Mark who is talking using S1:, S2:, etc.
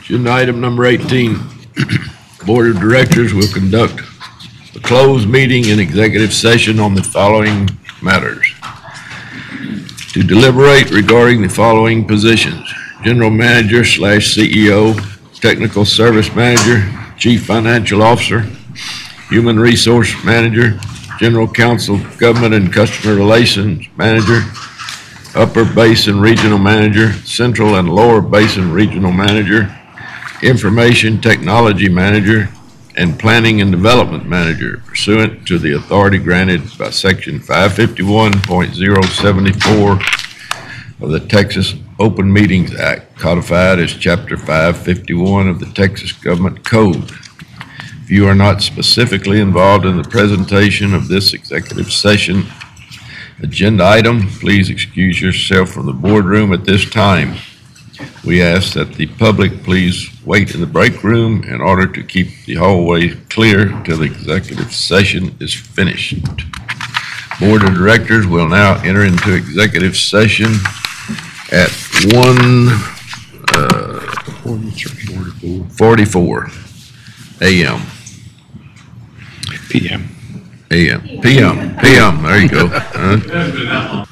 S1: Agenda item number 18, Board of Directors will conduct a closed meeting in executive session on the following matters. To deliberate regarding the following positions: General Manager / CEO, Technical Service Manager, Chief Financial Officer, Human Resource Manager, General Counsel, Government and Customer Relations Manager, Upper Basin Regional Manager, Central and Lower Basin Regional Manager, Information Technology Manager, and Planning and Development Manager pursuant to the authority granted by Section 551.074 of the Texas Open Meetings Act, codified as Chapter 551 of the Texas Government Code. If you are not specifically involved in the presentation of this executive session agenda item, please excuse yourself from the boardroom at this time. We ask that the public please wait in the break room in order to keep the hallway clear till the executive session is finished. Board of Directors will now enter into executive session at 1:44 a.m.
S2: PM.
S1: a.m. p.m. There you go.